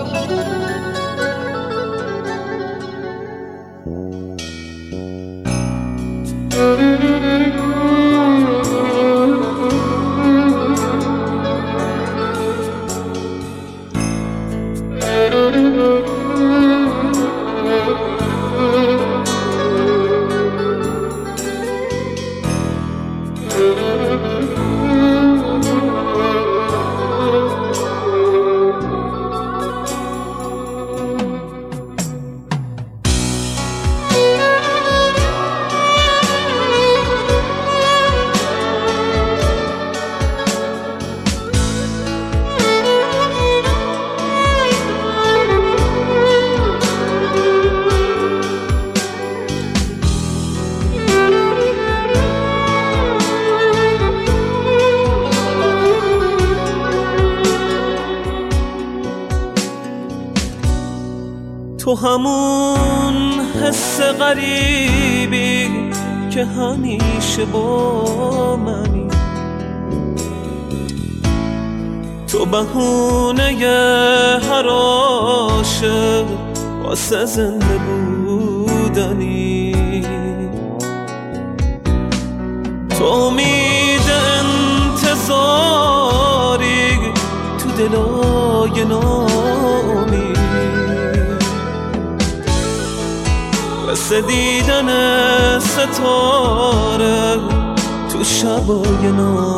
تو همون حس غریبی که همیشه با منی، تو بهونه هر عاشق واسه زنده بودنی، تو امید انتظاری تو دلای نامی، مثل دیدن ستاره تو شبای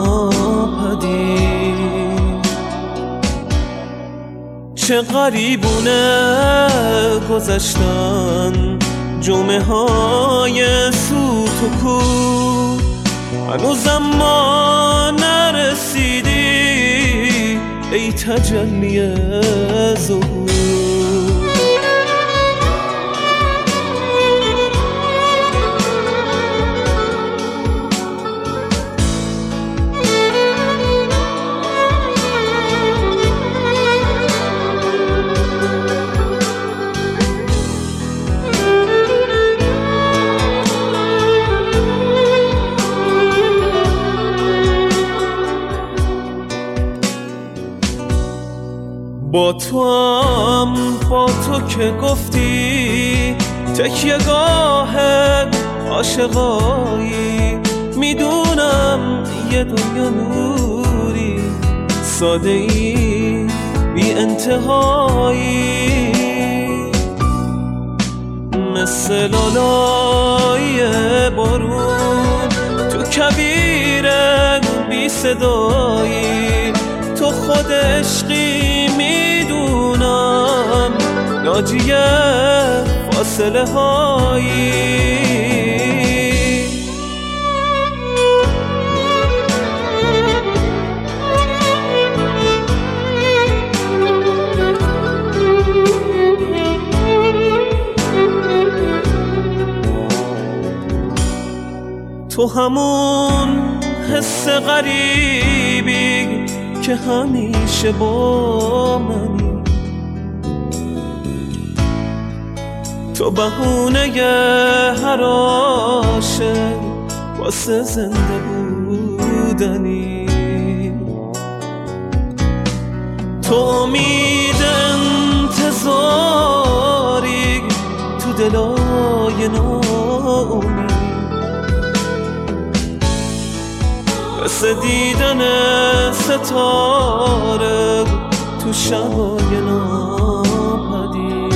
ناپدید. چه غریبونه گذشتن جمعه های سوت و کور، هنوزم ما نرسیدی ای تجلی ظهور. با تو که گفتی تکیه‌گاه عاشقایی، میدونم یه دنیا نوری ساده ای بی انتهایی، مثل لالای بارون تو کویر بی صدایی، تو خود عشقی میدونم ناجی فاصله هایی. تو همون حس غریبی که همیشه با منی، تو بهونه هر عاشق واسه زنده بودنی، تو امید انتظاری تو دلای نامی، مثل دیدن ستاره تو شبای ناپدید.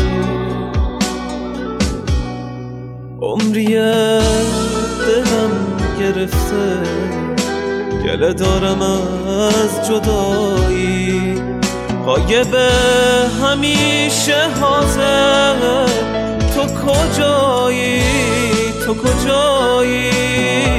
عمریه دلم گرفته گله دارم از جدایی، غایب همیشه حاضر تو کجایی، تو کجایی.